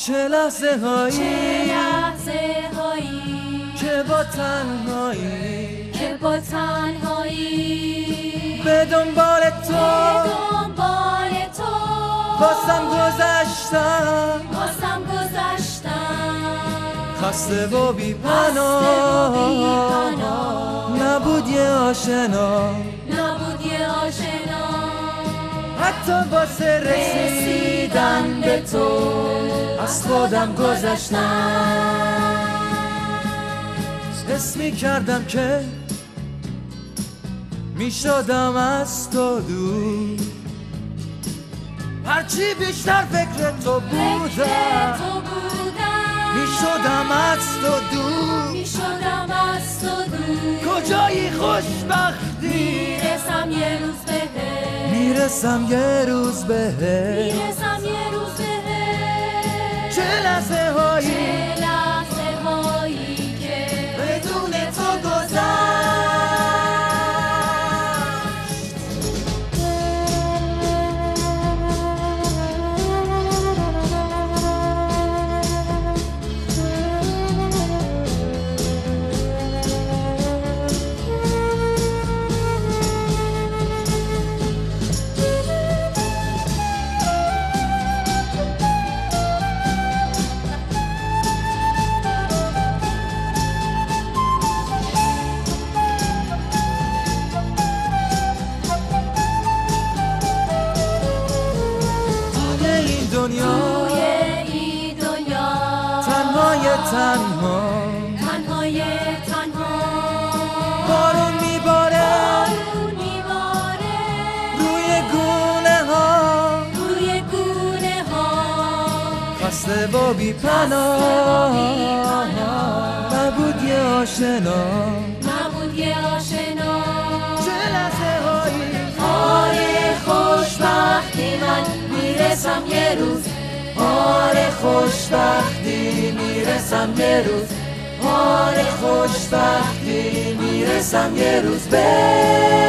چه لحظه هایی که با تنهایی به دنبال تو بازم گذشتم خسته و بی پناه نبود یه آشنا حتی واسه رسیدن به تو از خودم گذشتم. حس می کردم که می شدم از تو دور، هرچی بیشتر فکر تو بودم می شدم از تو دور. کجایی خوشبختی میرسم یه روز بهت چه لحظه هایی که بدون تو توی این دنیا تنهای بارون میباره روی گونه ها خسته و بی پناه نبود یه آشنا چه لحظه هایی خوشبختی من میرسم یه روز خوشبختی میرسم یه روز خوشبختی میرسم یه روز